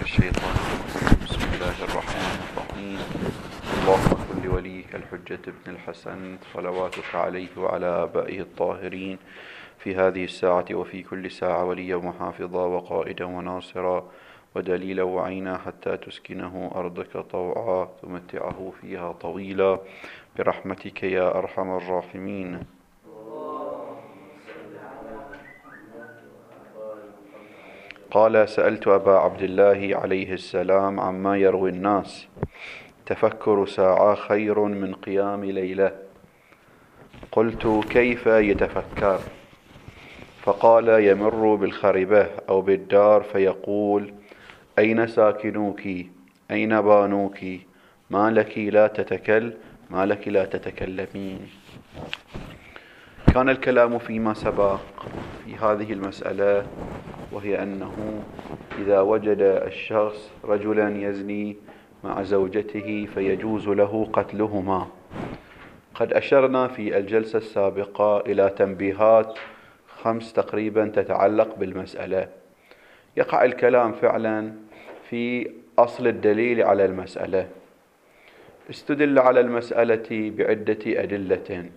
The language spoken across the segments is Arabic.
الشيطان الرجيم. بسم الله الرحمن الرحيم. اللهم كن لوليك الحجة ابن الحسن صلواتك عليه وعلى آبائه الطاهرين في هذه الساعة وفي كل ساعة وليا وحافظا وقائدا وناصرا ودليلا وعينا حتى تسكنه أرضك طوعا تمتعه فيها طويلا برحمتك يا أرحم الراحمين. قال: سألت أبا عبد الله عليه السلام عما يروي الناس: تفكر ساعة خير من قيام ليلة. قلت: كيف يتفكر؟ فقال: يمر بالخربة أو بالدار فيقول: أين ساكنوك؟ أين بانوك؟ ما لك لا تتكلمين. كان الكلام فيما سبق في هذه المسألة، وهي أنه إذا وجد الشخص رجلا يزني مع زوجته فيجوز له قتلهما. قد أشرنا في الجلسة السابقة إلى تنبيهات 5 تقريبا تتعلق بالمسألة. يقع الكلام فعلا في أصل الدليل على المسألة. استدل على المسألة بعدة أدلة.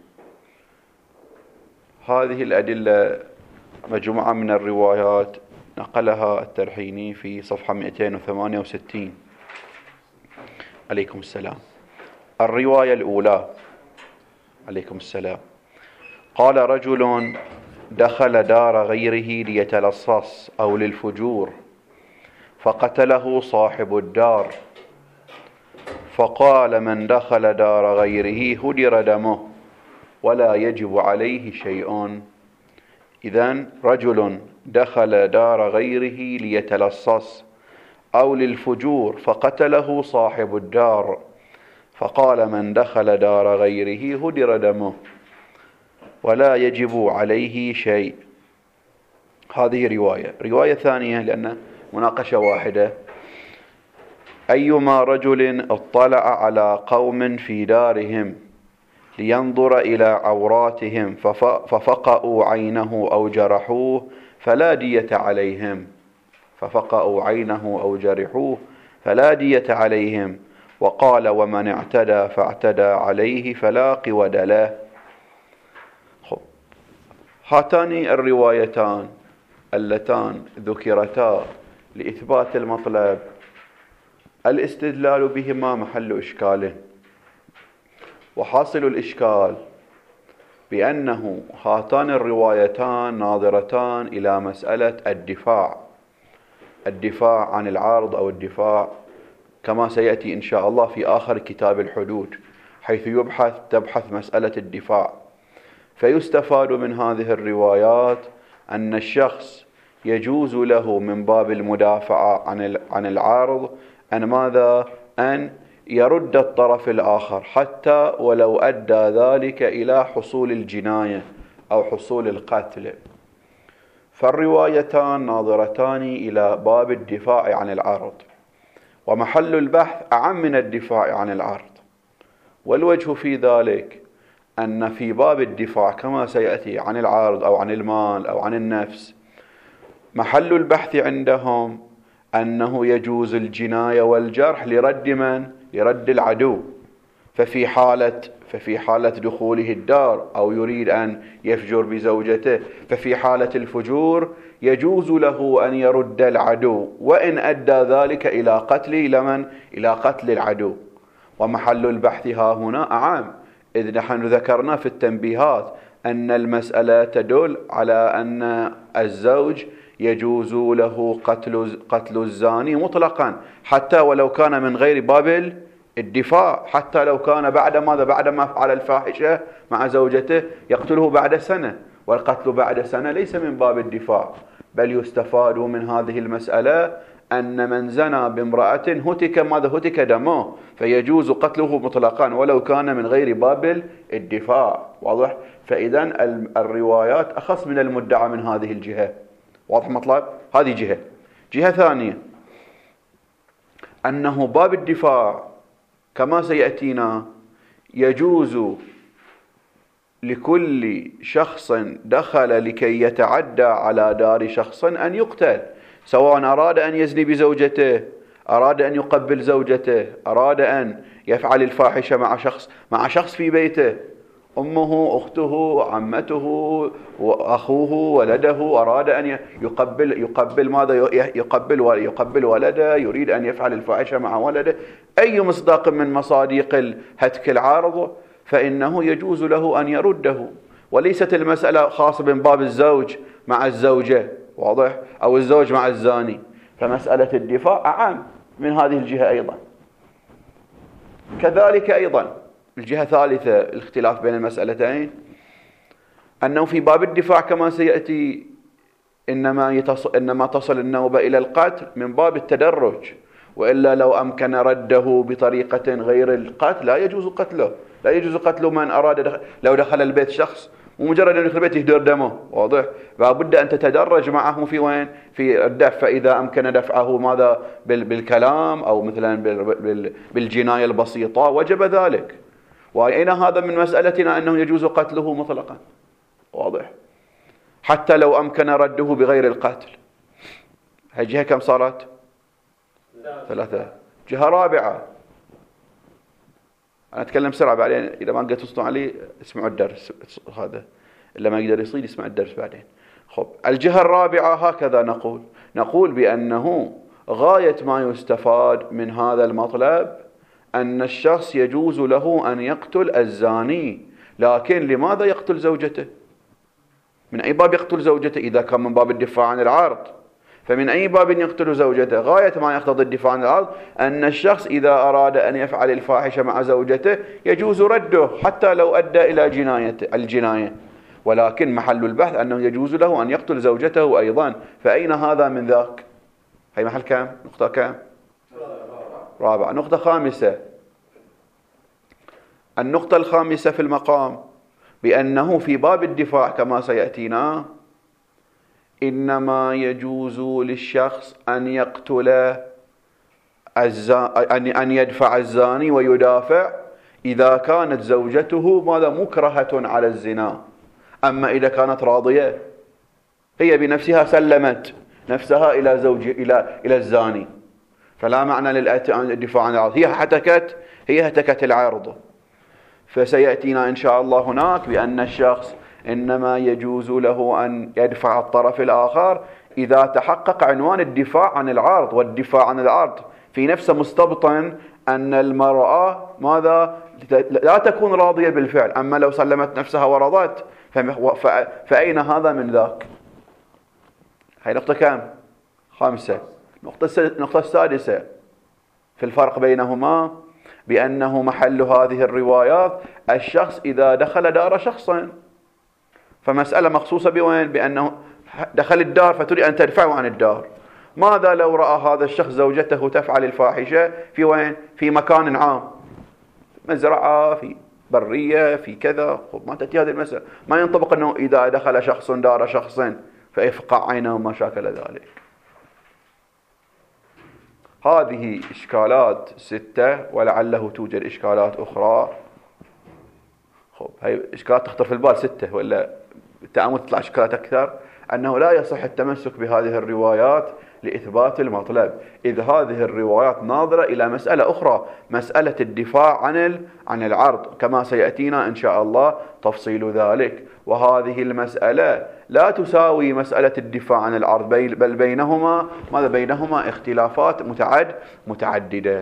هذه الأدلة مجموعة من الروايات نقلها الترحيني في صفحة 268. عليكم السلام. الرواية الأولى: عليكم السلام. قال: رجل دخل دار غيره ليتلصص أو للفجور فقتله صاحب الدار، فقال: من دخل دار غيره هدر دمه ولا يجب عليه شيء. إذن رجل دخل دار غيره ليتلصص أو للفجور فقتله صاحب الدار، فقال: من دخل دار غيره هدر دمه ولا يجب عليه شيء. هذه رواية ثانية لأن مناقشة واحدة: أيما رجل اطلع على قوم في دارهم لينظر إلى عوراتهم ففقأوا عينه أو جرحوه فلا دية عليهم. ففقأوا عينه أو جرحوه فلا دية عليهم. وقال: ومن اعتدى فاعتدى عليه فلا قود له. هاتان الروايتان اللتان ذكرتا لإثبات المطلب الاستدلال بهما محل إشكال، وحاصل الإشكال بأنه هاتان الروايتان ناظرتان إلى مسألة الدفاع عن العارض أو الدفاع، كما سيأتي إن شاء الله في آخر كتاب الحدود، حيث تبحث مسألة الدفاع. فيستفاد من هذه الروايات أن الشخص يجوز له من باب المدافعة عن العارض أن ماذا؟ أن يرد الطرف الآخر حتى ولو أدى ذلك إلى حصول الجناية أو حصول القتل. فالروايتان ناظرتان إلى باب الدفاع عن العارض، ومحل البحث أعم من الدفاع عن العارض. والوجه في ذلك أن في باب الدفاع كما سيأتي عن العارض أو عن المال أو عن النفس، محل البحث عندهم أنه يجوز الجناية والجرح لرد من؟ لرد العدو. ففي حالة دخوله الدار أو يريد أن يفجر بزوجته، ففي حالة الفجور يجوز له أن يرد العدو وإن أدى ذلك إلى قتل العدو. ومحل البحث ها هنا أعام، إذ نحن ذكرنا في التنبيهات أن المسألة تدل على أن الزوج يجوز له قتل الزاني مطلقا، حتى ولو كان من غير باب الدفاع، حتى لو كان بعد ما فعل الفاحشة مع زوجته يقتله بعد سنة، والقتل بعد سنة ليس من باب الدفاع. بل يستفاد من هذه المسألة أن من زنى بامرأة هتك دمه، فيجوز قتله مطلقا ولو كان من غير باب الدفاع. واضح؟ فإذن الروايات أخص من المدعى من هذه الجهة. واضح مطلب؟ هذه جهة ثانية أنه باب الدفاع كما سيأتينا يجوز لكل شخص دخل لكي يتعدى على دار شخص أن يقتل، سواء أراد أن يزني بزوجته أراد أن يقبل زوجته، أراد أن يفعل الفاحشة مع شخص في بيته، أمه، أخته، عمته، وأخوه، ولده، أراد أن يقبل ماذا؟ يقبل ولده، يريد أن يفعل الفاحشة مع ولده، أي مصداق من مصادق هتك العرض، فإنه يجوز له أن يرده. وليست المسألة خاصة من باب الزوج مع الزوجة، واضح؟ أو الزوج مع الزاني، فمسألة الدفاع أعم من هذه الجهة أيضا. كذلك أيضا الجهة الثالثة الاختلاف بين المسألتين، أنه في باب الدفاع كما سيأتي إنما تصل النوبة إلى القتل من باب التدرج، وإلا لو أمكن رده بطريقة غير القتل لا يجوز قتله. لا يجوز قتل من أراد لو دخل البيت شخص ومجرد أن يدخل البيت يهدر دمه، واضح؟ لابد أن تتدرج معه في وين؟ في الدفع، فإذا أمكن دفعه ماذا؟ بالكلام أو مثلا بالجناية البسيطة وجب ذلك. وأين هذا من مسألتنا أنه يجوز قتله مطلقا، واضح؟ حتى لو أمكن رده بغير القتل. هاي جهة كم صارت؟ 3. جهة رابعة، أنا أتكلم بسرعة بعدين إذا ما قدرت تصنعوا علي اسمعوا الدرس هذا، إلا ما يقدر يصير يسمع الدرس بعدين. خب، الجهة الرابعة هكذا نقول بأنه غاية ما يستفاد من هذا المطلب أن الشخص يجوز له أن يقتل الزاني، لكن لماذا يقتل زوجته؟ من أي باب يقتل زوجته؟ إذا كان من باب الدفاع عن العرض، فمن أي باب يقتل زوجته؟ غاية ما يقتضي الدفاع عن العرض أن الشخص إذا أراد أن يفعل الفاحشة مع زوجته يجوز رده حتى لو أدى إلى الجناية، ولكن محل البحث أنه يجوز له أن يقتل زوجته أيضا. فأين هذا من ذاك؟ هي محل كام؟ نقطة كام؟ رابعة. نقطة خامسة، النقطة الخامسة في المقام بأنه في باب الدفاع كما سيأتينا إنما يجوز للشخص أن يقتل أن يدفع الزاني ويدافع إذا كانت زوجته ماذا؟ مكرهة على الزنا. أما إذا كانت راضية هي بنفسها سلمت نفسها إلى الزاني، فلا معنى للدفاع عن العرض، هي هتكت العرض. فسيأتينا إن شاء الله هناك بأن الشخص إنما يجوز له أن يدفع الطرف الآخر إذا تحقق عنوان الدفاع عن العرض، والدفاع عن العرض في نفسه مستبطن أن المرأة ماذا؟ لا تكون راضية بالفعل، أما لو سلمت نفسها ورضت فأين هذا من ذاك؟ هاي نقطة كام؟ 5. نقطة السادسة في الفرق بينهما بأنه محل هذه الروايات الشخص إذا دخل دار شخصا، فمسألة مخصوصة بوين؟ بأنه دخل الدار فتريد أن تدفعه عن الدار. ماذا لو رأى هذا الشخص زوجته تفعل الفاحشة في وين؟ في مكان عام، مزرعة، في برية، في كذا. ما تأتي هذه المسألة، ما ينطبق أنه إذا دخل شخص دار شخص فيفقع عينه وما شاكل ذلك. هذه إشكالات 6، ولعله توجد إشكالات أخرى. هاي إشكالات تخطر في البال 6، ولا بالتأمل تطلع إشكالات أكثر. أنه لا يصح التمسك بهذه الروايات لإثبات المطلب، إذ هذه الروايات ناظرة إلى مسألة أخرى، مسألة الدفاع عن العرض، كما سيأتينا إن شاء الله تفصيل ذلك. وهذه المسألة لا تساوي مسألة الدفاع عن العرض، بل بينهما اختلافات متعددة.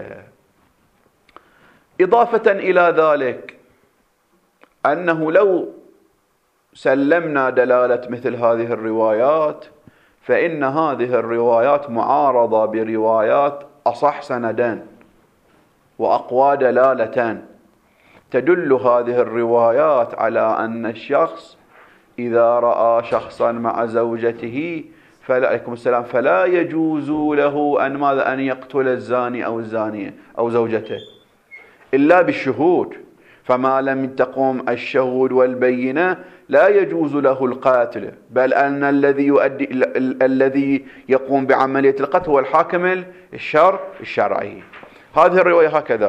إضافة إلى ذلك أنه لو سلمنا دلالة مثل هذه الروايات فإن هذه الروايات معارضة بروايات أصح سندا وأقوى دلالة، تدل هذه الروايات على أن الشخص إذا رأى شخصا مع زوجته عليكم السلام فلا يجوز له أن يقتل الزاني أو الزانية أو زوجته إلا بالشهود، فما لم تقم الشهود والبينة لا يجوز له القاتل، بل أن الذي يقوم بعملية القتل هو الحاكم الشرعي. هذه الرواية هكذا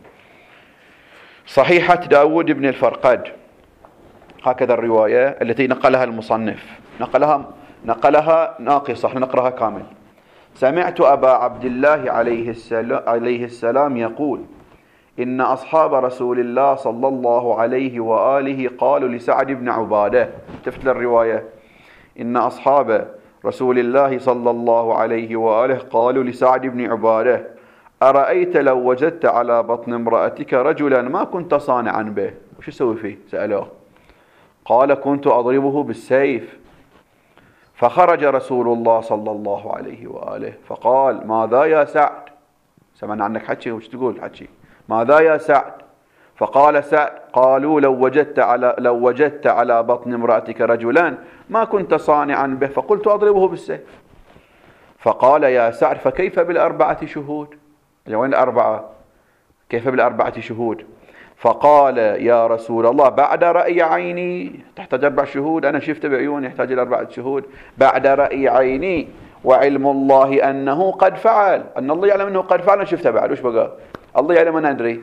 صحيحة داود بن الفرقد، هكذا الرواية التي نقلها المصنف، نقلها ناقصة، نقرأها كامل. سمعت أبا عبد الله عليه السلام يقول إن أصحاب رسول الله صلى الله عليه وآله قالوا لسعد بن عبادة. تفت الرواية: إن أصحاب رسول الله صلى الله عليه وآله قالوا لسعد بن عبادة: أرأيت لو وجدت على بطن امرأتك رجلا ما كنت صانعا به، وش يسوي فيه؟ سألوه. قال: كنت أضربه بالسيف. فخرج رسول الله صلى الله عليه وآله فقال: ماذا يا سعد؟ سمعنا عنك حكي، وش تقول حكي؟ ماذا يا سعد؟ فقال سعد: قالوا لو وجدت على بطن امرأتك رجلا ما كنت صانعا به، فقلت أضربه بالسيف. فقال: يا سعد فكيف بالأربعة شهود؟ وين الأربعة؟ كيف بالأربعة شهود؟ فقال: يا رسول الله بعد رأي عيني، تحتاج 4 شهود، أنا شفت بعيوني يحتاج إلى 4 شهود، بعد رأي عيني وعلم الله أنه قد فعل، أن الله يعلم أنه قد فعل، أنا شفته بعد، وش بقى؟ الله يعلم أنا أدري.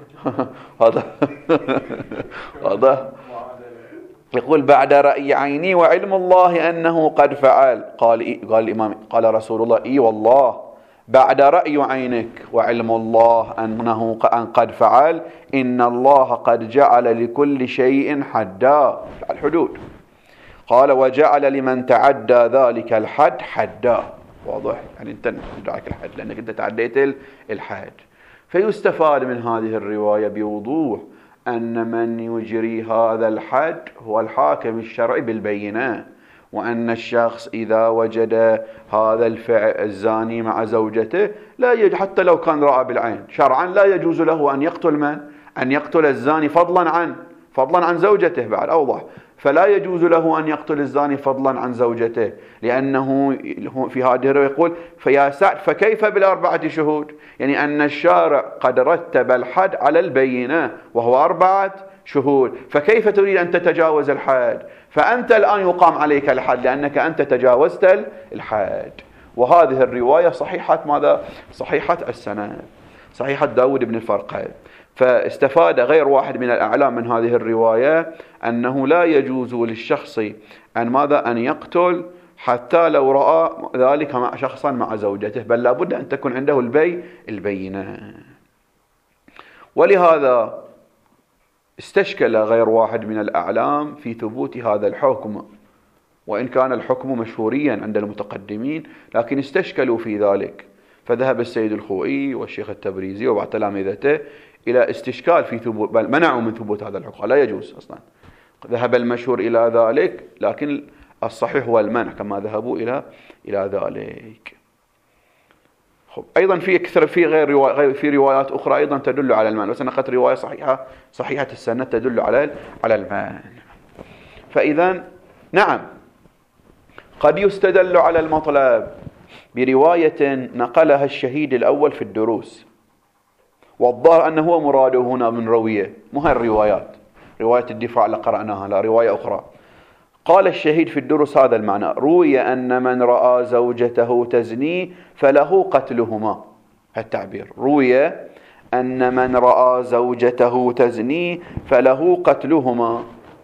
هذا يقول بعد رأي عيني وعلم الله أنه قد فعل. قال الإمام، قال رسول الله: إي والله بعد رأي عينك وعلم الله أنه قد فعل، إن الله قد جعل لكل شيء حدا، الحدود. قال: وجعل لمن تعدى ذلك الحد حدا. واضح؟ يعني أنت تدعك الحد لأنك أنت تعديت الحد. فيستفاد من هذه الرواية بوضوح أن من يجري هذا الحد هو الحاكم الشرعي بالبينة، وأن الشخص إذا وجد هذا الفعل الزاني مع زوجته لا حتى لو كان رأى بالعين شرعا لا يجوز له أن يقتل من؟ أن يقتل الزاني فضلا عن زوجته. بعد أوضح، فلا يجوز له أن يقتل الزاني فضلا عن زوجته، لأنه في هذه الرواية يقول: فيا سعد فكيف بالأربعة شهود؟ يعني أن الشارع قد رتب الحد على البينة وهو 4 شهود، فكيف تريد أن تتجاوز الحد؟ فأنت الآن يقام عليك الحد لأنك أنت تجاوزت الحد. وهذه الرواية صحيحة ماذا؟ صحيحة السند، صحيحة داود بن الفرقد. فاستفاد غير واحد من الأعلام من هذه الرواية أنه لا يجوز للشخص أن ماذا؟ أن يقتل حتى لو رأى ذلك مع شخصا مع زوجته، بل لابد أن تكون عنده البينة. ولهذا استشكل غير واحد من الأعلام في ثبوت هذا الحكم، وإن كان الحكم مشهوريا عند المتقدمين، لكن استشكلوا في ذلك. فذهب السيد الخوئي والشيخ التبريزي وبعض تلامذته إلى استشكال في ثبوت، بل منعوا من ثبوت هذا الحكم، لا يجوز أصلا. ذهب المشهور إلى ذلك، لكن الصحيح هو المنع كما ذهبوا إلى ذلك. أيضا في روايات أخرى أيضا تدل على المنع، بس نقلت رواية صحيحة السند تدل على المنع. فإذا نعم قد يستدل على المطلب برواية نقلها الشهيد الأول في الدروس، والظاهر أنه هو مراده هنا من روية، مو هاي الروايات، رواية الدفاع اللي قرأناها، لا رواية أخرى. قال الشهيد في الدروس هذا المعنى: روي أن من رأى زوجته تزني فله قتلهما. التعبير روي أن من رأى زوجته تزني فله قتلهما،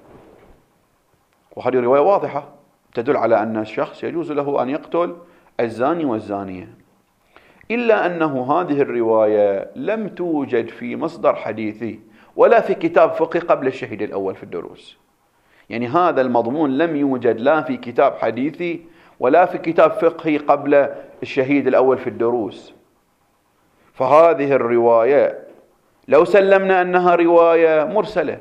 وهذه رواية واضحة تدل على أن الشخص يجوز له أن يقتل الزاني والزانية، إلا أنه هذه الرواية لم توجد في مصدر حديثي ولا في كتاب فقهي قبل الشهيد الأول في الدروس. يعني هذا المضمون لم يوجد لا في كتاب حديثي ولا في كتاب فقهي قبل الشهيد الأول في الدروس. فهذه الرواية لو سلمنا أنها رواية مرسلة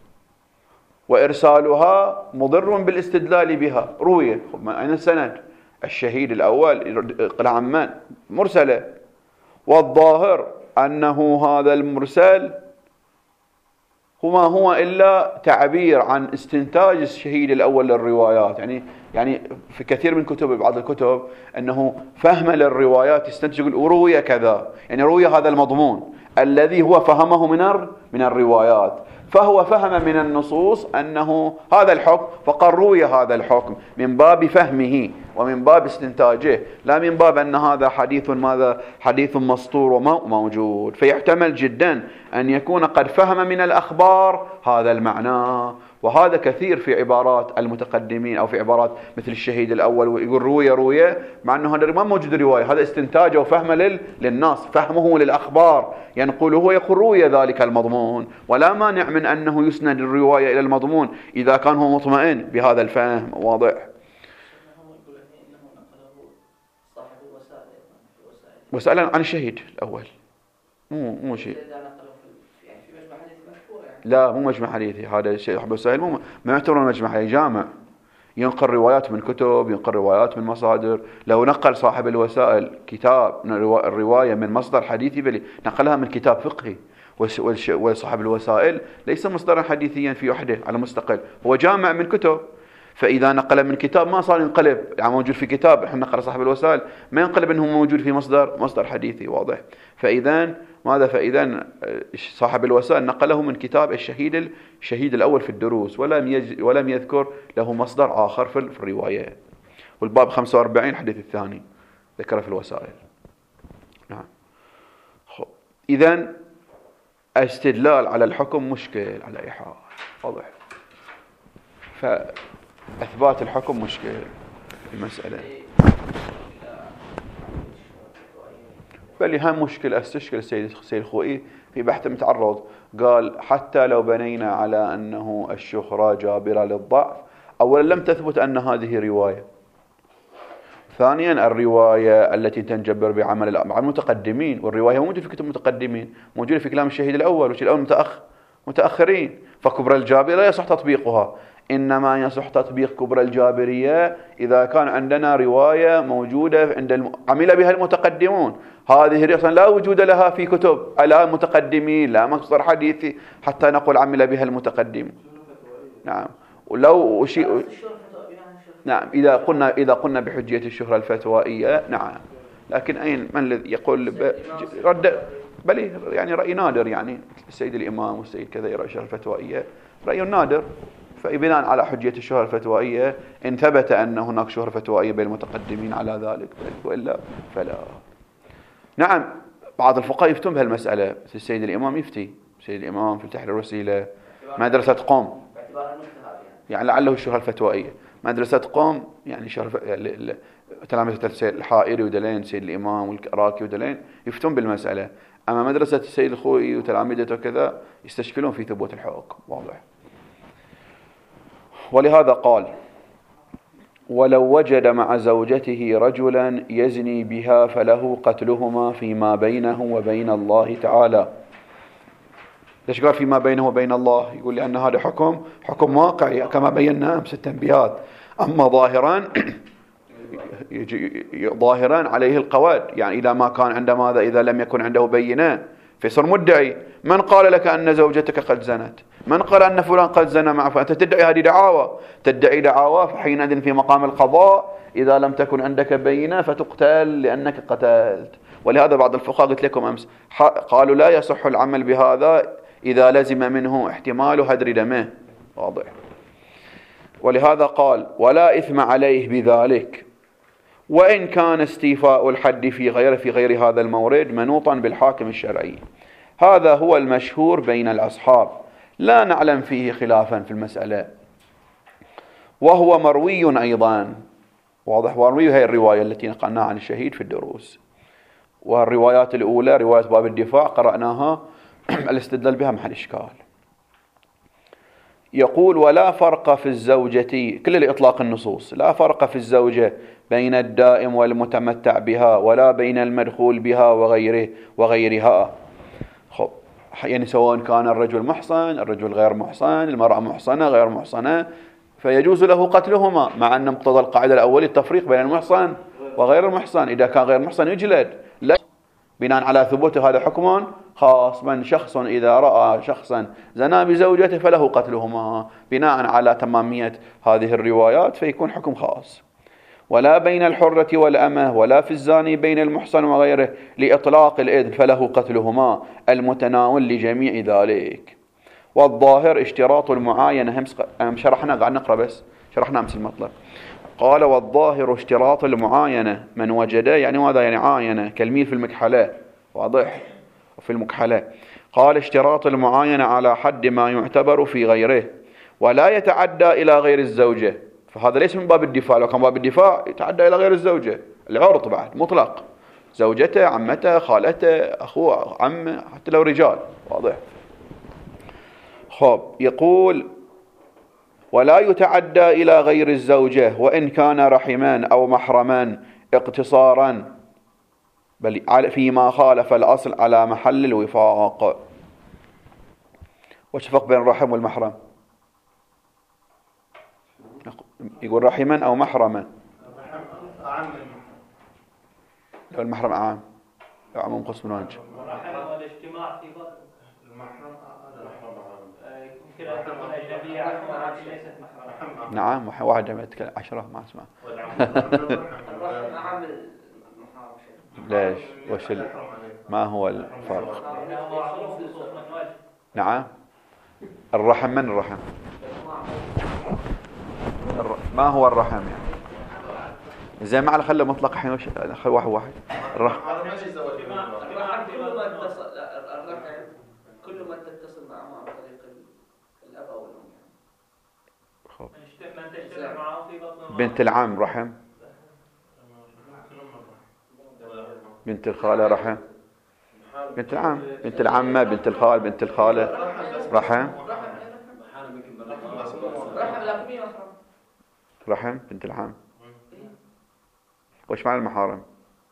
وإرسالها مضر بالاستدلال بها، روية أين السند؟ الشهيد الأول عمان مرسلة، والظاهر أنه هذا المرسل ما هو إلا تعبير عن استنتاج الشهيد الأول للروايات. يعني في كثير من بعض الكتب أنه فهم للروايات يستنتج يقول روي كذا، يعني روي هذا المضمون الذي هو فهمه من الروايات، فهو فهم من النصوص أنه هذا الحكم فقال روي هذا الحكم من باب فهمه ومن باب استنتاجه، لا من باب أن هذا حديث ماذا حديث مسطور وموجود. فيحتمل جدا أن يكون قد فهم من الأخبار هذا المعنى، وهذا كثير في عبارات المتقدمين أو في عبارات مثل الشهيد الأول، ويقول روية مع أنه هذا ما موجود رواية، هذا استنتاجه وفهمه للناس، فهمه للأخبار ينقله هو، يقول روية ذلك المضمون، ولا مانع من أنه يسند الرواية إلى المضمون إذا كان هو مطمئن بهذا الفهم. واضح؟ وسألا عن الشهيد الأول، مو شيء، لا مو مجمع حديثي، هذا الشيء أبو سهيل ما يعتبرون مجمع حديثي، جامع ينقل روايات من كتب، ينقل روايات من مصادر. لو نقل صاحب الوسائل كتاب الرواية من مصدر حديثي بل نقلها من كتاب فقهي، وصاحب الوسائل ليس مصدرا حديثيا في وحده على مستقل، هو جامع من كتب. فإذا نقل من كتاب ما صار ينقلب، يعني موجود في كتاب احنا نقل صاحب الوسائل ما ينقلب انه موجود في مصدر حديثي. واضح؟ فإذا ماذا؟ فإذا صاحب الوسائل نقله من كتاب الشهيد الأول في الدروس، ولم يذكر له مصدر آخر في الرواية. والباب 45 الحديث الثاني ذكر في الوسائل. نعم. إذن استدلال على الحكم مشكل على أي حال. واضح؟ فأثبات الحكم مشكل المسألة، بل هم مشكل. استشكل السيد الخوئي في بحث متعرض، قال حتى لو بنينا على أنه الشهرة جابرة للضعف، أولا لم تثبت أن هذه رواية، ثانيا الرواية التي تنجبر بعمل المتقدمين، والرواية موجودة في كتب المتقدمين، موجودة في كلام الشهيد الأول والشهيد الأول متأخرين، فكبرى الجابرة لا يصح تطبيقها، إنما يصح تطبيق كبرى الجابرية إذا كان عندنا رواية موجودة عمل بها المتقدمون. هذه الرواية لا وجود لها في كتب لا متقدمين، لا مصدر حديثي حتى نقول عمل بها المتقدمون. نعم. ولو شيء، نعم، إذا قلنا بحجية الشهرة الفتوائية، نعم، لكن أين من الذي يقول رد؟ بل يعني رأي نادر، يعني السيد الإمام والسيد كذا يرى الشهرة الفتوائية رأي نادر. فبناء على حجية الشهرة الفتوائية إن ثبت أن هناك شهرة فتوائية بين المتقدمين على ذلك، وإلا فلا. نعم، بعض الفقهاء يفتون بهالمسألة، السيد الإمام يفتي، السيد الإمام في تحرير الوسيلة، مدرسة قوم، يعني لعله الشهرة الفتوائية، مدرسة قوم يعني تلامذة السيد الحائري ودلين، السيد الإمام والراكي ودلين يفتون بالمسألة. أما مدرسة السيد الخوئي وتلامذته كذا يستشكلون في ثبوت الحكم. واضح؟ ولهذا قال: ولو وجد مع زوجته رجلا يزني بها فله قتلهما فيما بينه وبين الله تعالى. ليش قال فيما بينه وبين الله؟ يقول لأن هذا حكم واقعي كما بينا أمس التنبيهات. أما ظاهرا عليه القواد، يعني إذا ما كان عنده ماذا؟ إذا لم يكن عنده بينة فيصير مدعي. من قال لك أن زوجتك قد زنت؟ من قال أن فلان قد زنى معه؟ فأنت تدعي هذه دعاوى، تدعي دعاوى، فحينئذ في مقام القضاء إذا لم تكن عندك بينة فتقتل لأنك قتلت. ولهذا بعض الفقهاء قلت لكم أمس قالوا لا يصح العمل بهذا إذا لزم منه احتمال هدر دمه. واضح؟ ولهذا قال: ولا إثم عليه بذلك، وإن كان استيفاء الحد في غير هذا المورد منوطا بالحاكم الشرعي. هذا هو المشهور بين الأصحاب، لا نعلم فيه خلافا في المسألة، وهو مروي أيضا. واضح؟ ومروي هي الرواية التي نقلناها عن الشهيد في الدروس، والروايات الأولى رواية باب الدفاع قرأناها الاستدلال بها محل إشكال. يقول: ولا فرق في الزوجة، كل الإطلاق النصوص، لا فرق في الزوجة بين الدائم والمتمتع بها، ولا بين المدخول بها وغيرها. خب، يعني سواء كان الرجل محصن، الرجل غير محصن، المرأة محصنة غير محصنة، فيجوز له قتلهما، مع أن مقتضى القاعدة الأولية التفريق بين المحصن وغير المحصن. إذا كان غير محصن يجلد، لا، بناء على ثبوت هذا حكم خاص. من شخص إذا رأى شخصا زنا بزوجته فله قتلهما، بناء على تمامية هذه الروايات فيكون حكم خاص. ولا بين الحرة والأمة، ولا في الزاني بين المحصن وغيره، لإطلاق الإذن فله قتلهما المتناول لجميع ذلك. والظاهر اشتراط المعاينة. هم شرحنا، قاعد نقرأ بس شرحنا أمس المطلب. قال والظاهر اشتراط المعاينة من وجده، يعني ماذا يعني عاينة كالميل في المكحلة، واضح في المكحلة. قال اشتراط المعاينة على حد ما يعتبر في غيره ولا يتعدى إلى غير الزوجة، فهذا ليس من باب الدفاع، لو كان باب الدفاع يتعدى إلى غير الزوجة، العرض بعد مطلق، زوجته، عمته، خالته، أخوه، عمه، حتى لو رجال، واضح. خب يقول ولا يتعدى إلى غير الزوجة وإن كان رحما أو محرما اقتصارا، بل فيما خالف الأصل على محل الوفاق. وش الفرق بين الرحم والمحرم؟ يقول رحما أو محرما. لو المحرم أعام، لو عموم قسم من وجه. الرحم والاجتماع في بطن المحرم يمكن أن تكون أجنبية عنه ليست محرم. نعم، واحد جمع يتكلم 10 ما اسمع. الرحم أعم المحرم. ليش؟ وش ما هو الفرق؟ نعم، الرحم من الرحم؟ ما هو الرحم يعني؟ زي ما على خله مطلق الحين، خل واحد. الرحم كل ما تتصل معه عن طريق الأب أو الأم. من تجتمع معه في بطن بنت العم رحم، بنت الخالة رحم، بنت العم، بنت العمة، بنت الخال، بنت الخالة رحم، رحم بنت العم. وش معنى المحارم؟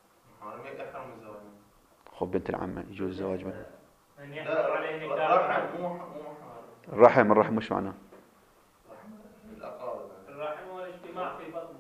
خب بنت العمة يجوز الزواج منها. من يحرم عليه نكاح الرحم وش معناه؟ الرحم والاجتماع في بطن.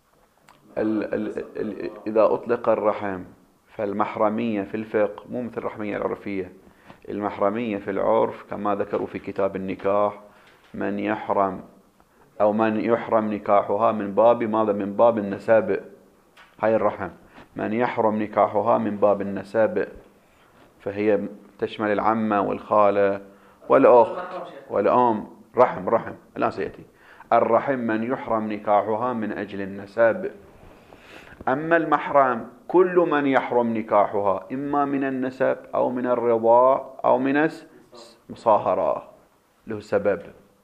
إذا أطلق الرحم فالمحرمية في الفقه مو مثل الرحمية العرفية. المحرمية في العرف كما ذكروا في كتاب النكاح من يحرم أو من يحرم نكاحها من باب ماذا؟ من باب النساب. هاي الرحم من يحرم نكاحها من باب النساب، فهي تشمل العمة والخالة والأخت والأم. رحم الآن سيأتي. الرحم من يحرم نكاحها من أجل النساب. أما المحرم كل من يحرم نكاحها إما من النسب أو من الرضاع أو من المصاهرة له سبب.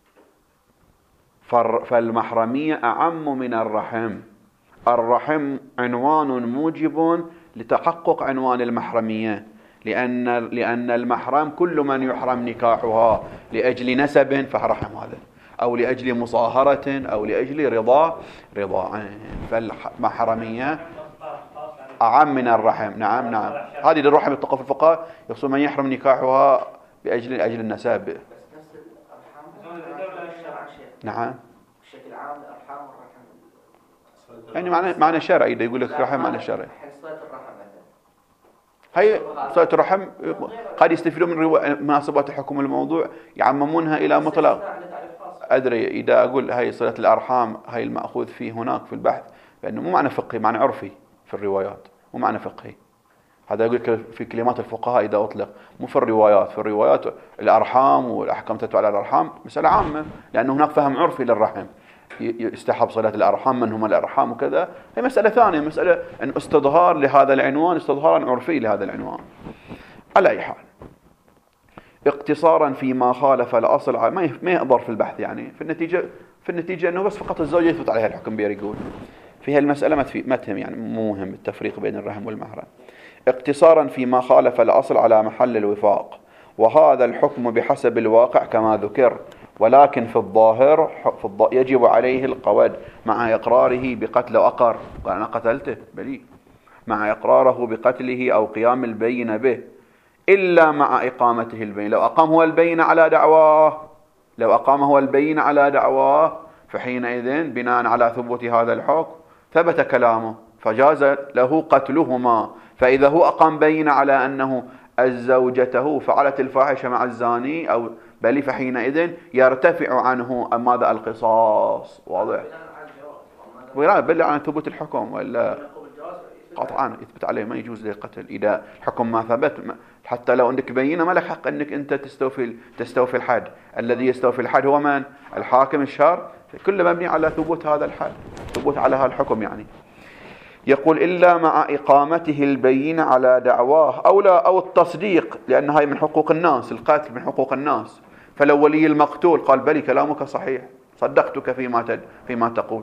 فالمحرمية أعم من الرحم. الرحم عنوان موجب لتحقق عنوان المحرمية، لأن المحرم كل من يحرم نكاحها لأجل نسب فرحم هذا، أو لأجل مصاهرة، أو لأجل رضاع. فالمحرمية أعم من الرحم. نعم هذه الرحم التقف الفقهاء يقصد من يحرم نكاحها بأجل النسب. نعم بشكل عام الأرحام والرحم يعني معنى شرعي، إذا يقول لك رحم معنى شرعي. صلة الرحم هي صلة الرحم قد يستفيدون من مناسبات حكم الموضوع يعممونها إلى مطلق. أدري إذا أقول هاي صلة الأرحام هاي المأخوذ فيه هناك في البحث، لأنه مو معنى فقهي، معنى عرفي في الروايات، مو معنى فقهي. هذا يقول لك في كلمات الفقهاء إذا أطلق، مو في الروايات. في الروايات الأرحام والأحكام تتبع على الأرحام مسألة عامة، لأنه هناك فهم عرفي للرحم، يستحب صلة الأرحام، من هم الأرحام وكذا. هي مسألة ثانية، مسألة أن استظهار لهذا العنوان، استظهارا عرفي لهذا العنوان. على أي حال، اقتصارا فيما خالف الأصل ما يقدر في البحث، يعني في النتيجة أنه بس فقط الزوج يثبت عليها الحكم بيقول فيها المسألة ما تهم، يعني مو مهم التفريق بين الرحم والمحرم. اقتصارا فيما خالف الأصل على محل الوفاق، وهذا الحكم بحسب الواقع كما ذكر، ولكن في الظاهر يجب عليه القود مع إقراره بقتل أقر، قال أنا قتلته بلي، مع إقراره بقتله أو قيام البين به، إلا مع إقامته البين. لو أقام هو البين على دعواه فحينئذ بناء على ثبوت هذا الحكم ثبت كلامه فجاز له قتلهما. فإذا هو أقام بين على أنه الزوجته فعلت الفاحشة مع الزاني أو بل، فحينئذ يرتفع عنه ماذا؟ القصاص. واضح؟ ولا بل عن ثبوت الحكم، ولا قطعا يثبت عليه ما يجوز له القتل إذا الحكم ما ثبت. حتى لو عندك بينة ما لك حق أنك أنت تستوفي الحد. الذي يستوفي الحد هو من؟ الحاكم الشرع. كله مبني على ثبوت هذا الحد. ثبوت على هالحكم يعني. يقول إلا مع إقامته البينة على دعواه أو لا، أو التصديق، لأن هاي من حقوق الناس، القتل من حقوق الناس. فلو ولي المقتول قال بلي كلامك صحيح، صدقتك فيما تقول.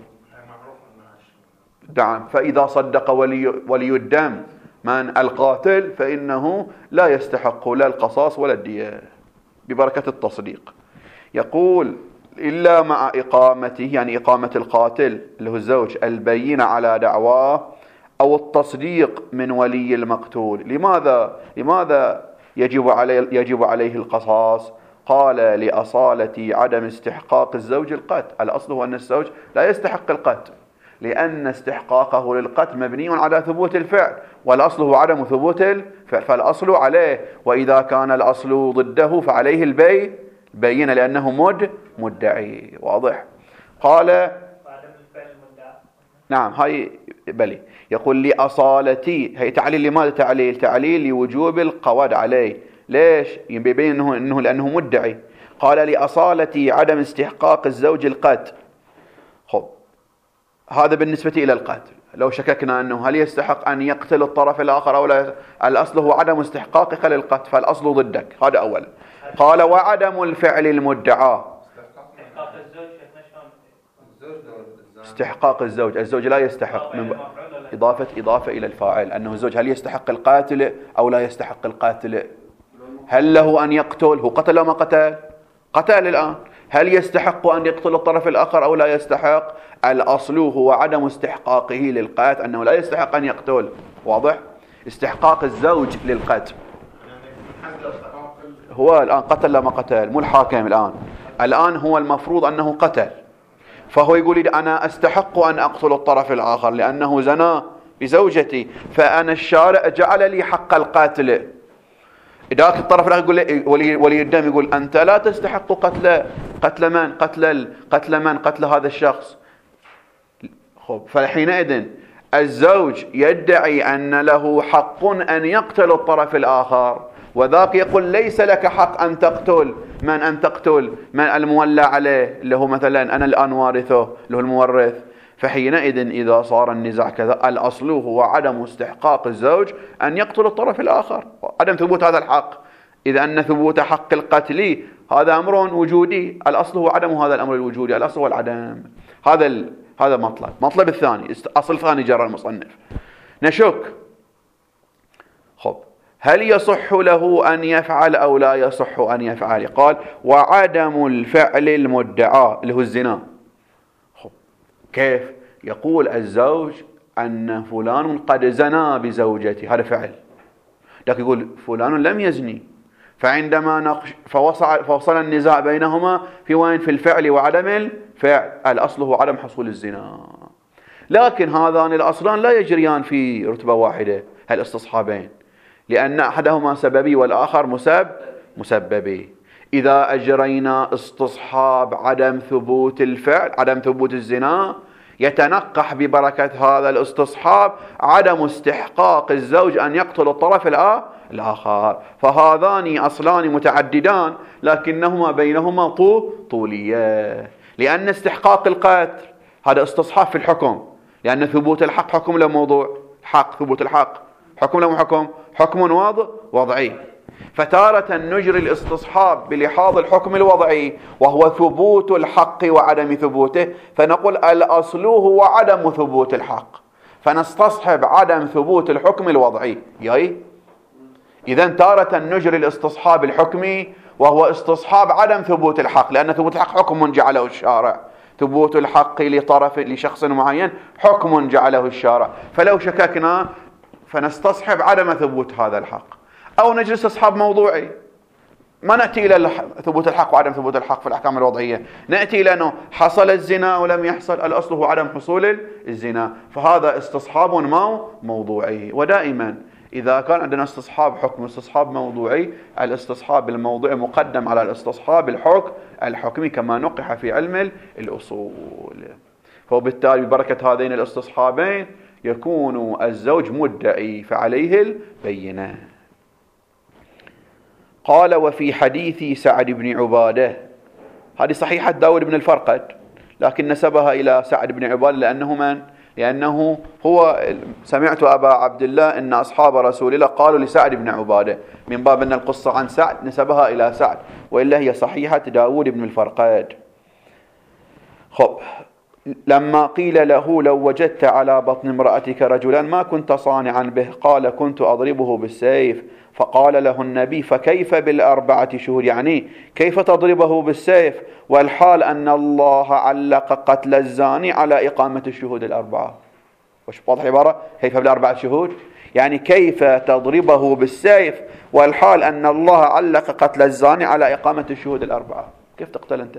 نعم. فإذا صدق ولي الدم من القاتل فإنه لا يستحق لا القصاص ولا الدية ببركة التصديق. يقول إلا مع إقامته، يعني إقامة القاتل اللي هو الزوج البينة على دعواه أو التصديق من ولي المقتول. لماذا يجب عليه القصاص؟ قال لأصالة عدم استحقاق الزوج القتل. الأصل هو أن الزوج لا يستحق القتل، لأن استحقاقه للقتل مبني على ثبوت الفعل، والأصل هو عدم ثبوت الفعل، فالأصل عليه. وإذا كان الأصل ضده فعليه البينة لأنه مدعي. واضح؟ قال وعدم الفعل المدعى. نعم هاي بلي. يقول لأصالتي، هي تعليل. لماذا تعليل لوجوب القود عليه. ليش؟ يبين إنه لأنه مدعي. قال لأصالتي عدم استحقاق الزوج القتل. خب هذا بالنسبة إلى القتل. لو شككنا أنه هل يستحق أن يقتل الطرف الآخر أو لا، الأصل هو عدم استحقاقك للقتل، فالأصل ضدك. هذا أولا. قال وعدم الفعل المدعى. استحقاق الزوج لا يستحق من إضافة إلى الفاعل، أنه الزوج هل يستحق القاتل أو لا يستحق القاتل. هل له أن يقتل؟ هو قتل ما قتل الآن. هل يستحق أن يقتل الطرف الآخر أو لا يستحق؟ الأصل هو عدم استحقاقه للقتل، أنه لا يستحق أن يقتل. واضح؟ استحقاق الزوج للقتل هو الآن قتل لا ما قتل، مو الحاكم الآن هو المفروض أنه قتل، فهو يقول لي أنا أستحق أن أقتل الطرف الآخر لأنه زنا بزوجتي، فأنا الشارع جعل لي حق القاتل. ذاك الطرف الآخر يقول لي ولي الدم يقول أنت لا تستحق قتل من؟ قتل هذا الشخص. خب فحينئذ الزوج يدعي أن له حق أن يقتل الطرف الآخر، وذاك يقول ليس لك حق أن تقتل من المولى عليه، اللي هو مثلا أنا الآن وارثه، اللي هو المورث. فحينئذ إذا صار النزاع كذا، الأصل هو عدم استحقاق الزوج أن يقتل الطرف الآخر، عدم ثبوت هذا الحق. إذا أن ثبوت حق القتل هذا أمر وجودي، الأصل هو عدم هذا الأمر الوجودي، الأصل هو العدم. هذا مطلب الثاني، أصل ثاني جرى المصنف. نشك خب هل يصح له أن يفعل أو لا يصح أن يفعل؟ قال وعدم الفعل المدعى اللي هو الزنا. خب كيف؟ يقول الزوج أن فلان قد زنا بزوجته، هذا فعل، لكن يقول فلان لم يزني. فعندما فوصل النزاع بينهما في وين؟ في الفعل وعدم الفعل. الأصل هو عدم حصول الزنا، لكن هذان الأصلان لا يجريان في رتبة واحدة، الاستصحابين، لأن أحدهما سببي والآخر مسببي. إذا أجرينا استصحاب عدم ثبوت الفعل، عدم ثبوت الزنا، يتنقح ببركة هذا الاستصحاب عدم استحقاق الزوج أن يقتل الطرف الآخر. فهذان أصلان متعددان لكنهما بينهما طولية، لأن استحقاق القتل هذا استصحاب في الحكم، لأن ثبوت الحق حكم له موضوع حق، ثبوت الحق حكم له حكم وضعي. فتارة نجري الاستصحاب بلحاظ الحكم الوضعي وهو ثبوت الحق وعدم ثبوته، فنقول الأصل هو عدم ثبوت الحق، فنستصحب عدم ثبوت الحكم الوضعي. إذن تارة نجري الاستصحاب الحكمي وهو استصحاب عدم ثبوت الحق، لأن ثبوت الحق حكم جعله الشارع، ثبوت الحق لشخص معين حكم جعله الشارع. فلو شككنا فنستصحب عدم ثبوت هذا الحق، أو نجلس استصحاب موضوعي، ما نأتي إلى ثبوت الحق وعدم ثبوت الحق في الأحكام الوضعية، نأتي إلى أنه حصل الزنا ولم يحصل، الأصل هو عدم حصول الزنا، فهذا استصحاب موضوعي. ودائما إذا كان عندنا استصحاب حكم استصحاب موضوعي، الاستصحاب الموضوعي مقدم على الاستصحاب الحكمي كما نقح في علم الأصول. فبالتالي ببركة هذين الاستصحابين يكون الزوج مدعي فعليه البينة. قال وفي حديث سعد بن عبادة، هذه صحيحة داود بن الفرقد، لكن نسبها إلى سعد بن عبادة لأنه هو سمعت أبا عبد الله إن أصحاب رسول الله قالوا لسعد بن عبادة، من باب أن القصة عن سعد نسبها إلى سعد، وإلا هي صحيحة داود بن الفرقاد. خب، لما قيل له لو وجدت على بطن امرأتك رجلا ما كنت صانعا به، قال كنت أضربه بالسيف. فقال له النبي فكيف بالأربعة شهود؟ يعني كيف تضربه بالسيف والحال أن الله علق قتل الزاني على إقامة الشهود الأربعة؟ وش واضح العبارة؟ كيف بالأربعة شهود؟ يعني كيف تضربه بالسيف والحال أن الله علق قتل الزاني على إقامة الشهود الأربعة؟ كيف تقتل أنت؟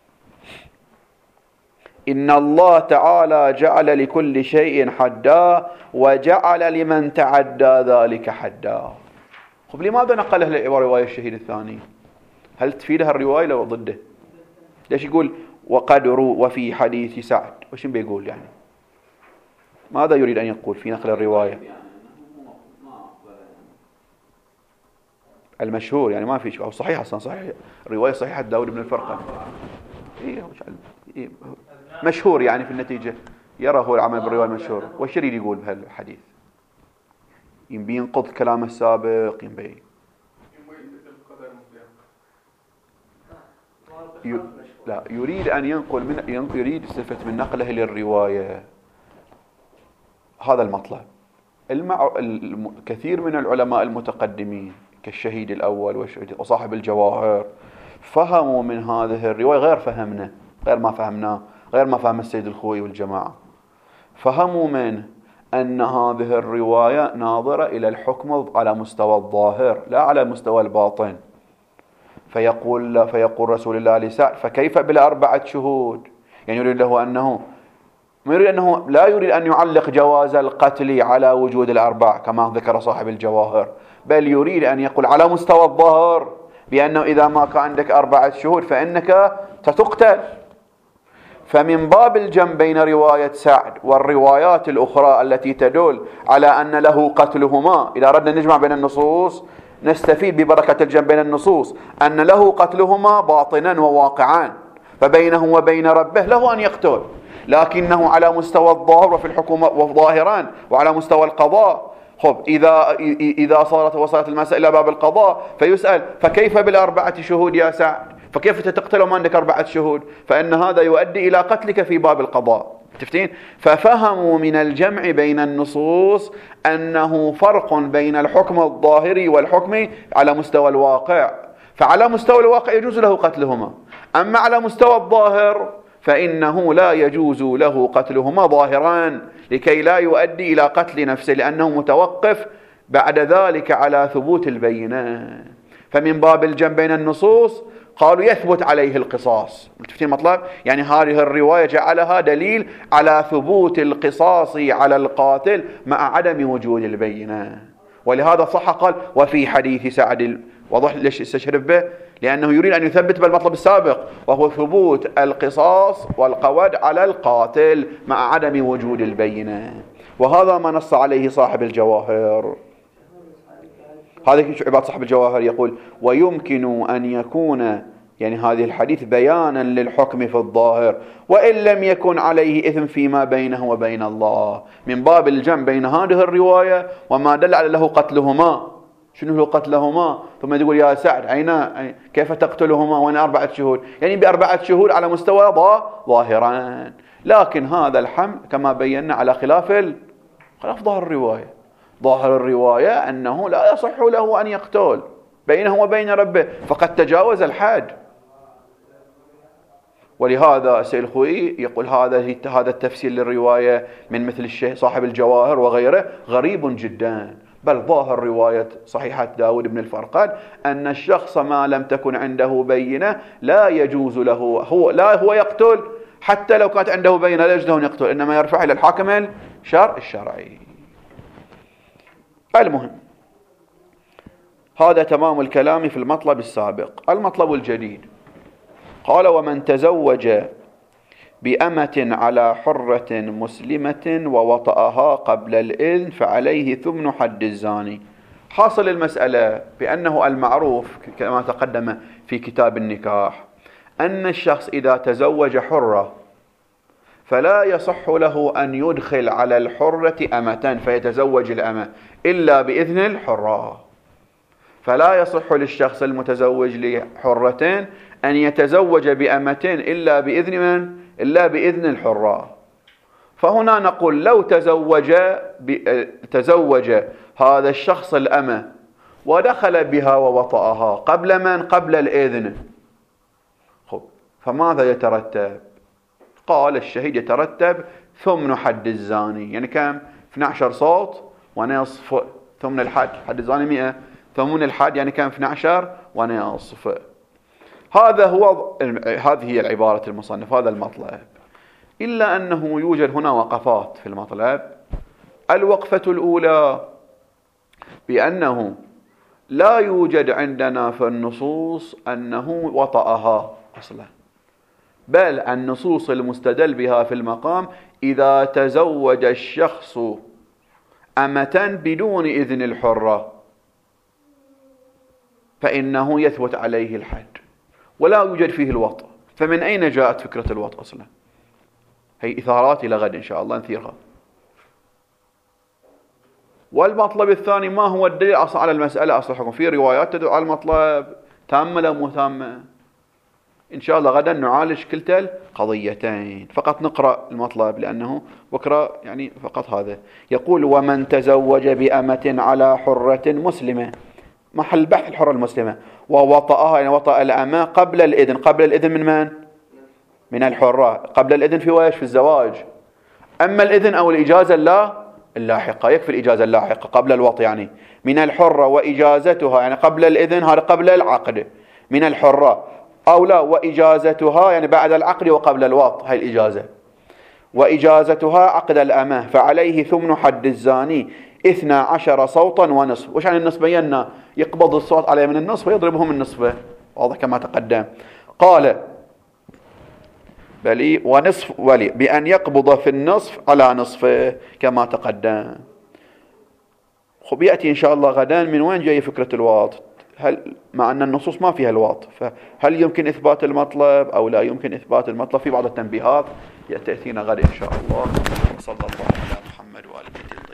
إن الله تعالى جعل لكل شيء حدا وجعل لمن تعدى ذلك حدا. خب، لماذا نقله لرواية الشهيد الثاني؟ هل تفيدها الرواية لو ضده؟ ليش يقول وقد وفي حديث سعد؟ وش بيقول يعني؟ ماذا يريد أن يقول في نقل الرواية؟ المشهور يعني ما في شيء، أو صحيح أصلا، صحيح الرواية صحيحة داود بن الفرقد. إيه مشهور يعني في النتيجة يرى هو العمل بالرواية المشهور. وش يريد يقول بهالحديث؟ ينبي ينقض الكلام السابق، ينبي لا يريد أن ينقل يريد يستفد من نقله للرواية. هذا المطلب. كثير من العلماء المتقدمين كالشهيد الأول وصاحب الجواهر فهموا من هذه الرواية غير فهمنا، غير ما فهمناه، غير ما فهم السيد الخوئي والجماعة. فهموا من أن هذه الرواية ناظرة إلى الحكم على مستوى الظاهر لا على مستوى الباطن. فيقول رسول الله لسعد فكيف بالأربعة شهود؟ يعني يريد له أنه لا يريد أن يعلق جواز القتل على وجود الأربع كما ذكر صاحب الجواهر، بل يريد أن يقول على مستوى الظاهر بأنه إذا ما كان عندك 4 شهود فإنك ستقتل. فمن باب الجمع بين رواية سعد والروايات الأخرى التي تدل على أن له قتلهما، إذا أردنا نجمع بين النصوص نستفيد ببركة الجمع بين النصوص أن له قتلهما باطنا وواقعا، فبينه وبين ربه له أن يقتل، لكنه على مستوى الظاهر وفي الحكومة وظاهرا وعلى مستوى القضاء. خب، إذا وصلت المسألة إلى باب القضاء فيسأل فكيف بالأربعة شهود يا سعد؟ فكيف تقتل وما عندك 4 شهود؟ فإن هذا يؤدي إلى قتلك في باب القضاء. تفتين؟ ففهموا من الجمع بين النصوص أنه فرق بين الحكم الظاهري والحكم على مستوى الواقع، فعلى مستوى الواقع يجوز له قتلهما، أما على مستوى الظاهر فإنه لا يجوز له قتلهما ظاهران لكي لا يؤدي إلى قتل نفسه، لأنه متوقف بعد ذلك على ثبوت البينة. فمن باب الجمع بين النصوص قالوا يثبت عليه القصاص. متفقين مطلب؟ يعني هذه الرواية جعلها دليل على ثبوت القصاص على القاتل مع عدم وجود البينة. ولهذا صح قال وفي حديث سعد. واضح ليش استشرف به؟ لأنه يريد أن يثبت بالمطلب السابق وهو ثبوت القصاص والقود على القاتل مع عدم وجود البينة، وهذا ما نص عليه صاحب الجواهر. هذه عبارة صاحب الجواهر يقول ويمكن أن يكون يعني هذه الحديث بيانا للحكم في الظاهر وإن لم يكن عليه إثم فيما بينه وبين الله، من باب الجمع بين هذه الرواية وما دل على له قتلهما. شنو له قتلهما؟ ثم يقول يا سعد كيف تقتلهما وأنا 4 شهود؟ يعني ب4 شهود على مستوى ظاهران، لكن هذا الحمل كما بينا على خلاف ظاهر الرواية. ظاهر الرواية أنه لا يصح له أن يقتل بينه وبين ربه، فقد تجاوز الحد. ولهذا السيد الخوئي يقول هذا التفسير للرواية من مثل الشيخ صاحب الجواهر وغيره غريب جدا، بل ظاهر رواية صحيحة داود بن الفرقاد أن الشخص ما لم تكن عنده بينة لا يجوز له هو يقتل، حتى لو كانت عنده بينة لا يجوز له أن يقتل، إنما يرفع إلى الحاكم الشرعي. المهم هذا تمام الكلام في المطلب السابق. المطلب الجديد قال ومن تزوج بأمة على حرة مسلمة ووطأها قبل الإذن فعليه ثمن حد الزاني. حاصل المسألة بأنه المعروف كما تقدم في كتاب النكاح أن الشخص إذا تزوج حرة فلا يصح له أن يدخل على الحرة أمة فيتزوج الأمة إلا بإذن الحرة. فلا يصح للشخص المتزوج لحرتين أن يتزوج بأمتين إلا بإذن من؟ إلا بإذن الحرة. فهنا نقول لو تزوج هذا الشخص الأمة ودخل بها ووطأها قبل من؟ قبل الإذن. فماذا يترتب؟ قال الشهيد يترتب ثمن حد الزاني، يعني كم؟ 12 صوت ونصف. ثمن الحد، حد الزاني 100، ثمن الحد يعني كم؟ 12 ونصف. هذه هي العبارة المصنف، هذا المطلب. إلا أنه يوجد هنا وقفات في المطلب. الوقفة الأولى بأنه لا يوجد عندنا في النصوص أنه وطأها أصلا، بل النصوص المستدل بها في المقام إذا تزوج الشخص أمة بدون إذن الحرة فإنه يثبت عليه الحد ولا يوجد فيه الوطء. فمن أين جاءت فكرة الوطء أصلا؟ هي إثارات إلى غد إن شاء الله نثيرها. والمطلب الثاني، ما هو الدليل أصلا على المسألة أصلا حكم؟ في روايات تدل على المطلب، تامة أو مو تامة؟ إن شاء الله غدا نعالج كلتا القضيتين. فقط نقرأ المطلب لأنه بكرة يعني فقط هذا. يقول: ومن تزوج بأمة على حرة مسلمة، محل بحث الحرة المسلمة، ووطأها يعني وطأ الأمة قبل الإذن. قبل الإذن من من؟ من الحرة. قبل الإذن في ويش؟ في الزواج. أما الإذن أو الإجازة اللاحقة، يكفي الإجازة اللاحقة قبل الوطء يعني من الحرة، وإجازتها يعني قبل الإذن، هذا قبل العقد من الحرة، أو لا وإجازتها يعني بعد العقد وقبل الوطء، هاي الإجازة. وإجازتها عقد الأمة فعليه ثمن حد الزاني 12 صوتا ونصف. وش يعني النصف؟ بينا يقبض الصوت عليه من النصف ويضربهم النصف، واضح كما تقدم. قال: بلي ونصف ولي بأن يقبض في النصف على نصفه كما تقدم. خب يأتي إن شاء الله غدا من وين جاي فكرة الواط، هل مع أن النصوص ما فيها الواط، فهل يمكن إثبات المطلب أو لا يمكن إثبات المطلب؟ في بعض التنبيهات يأتينا غدا إن شاء الله. صلى الله على محمد وآله.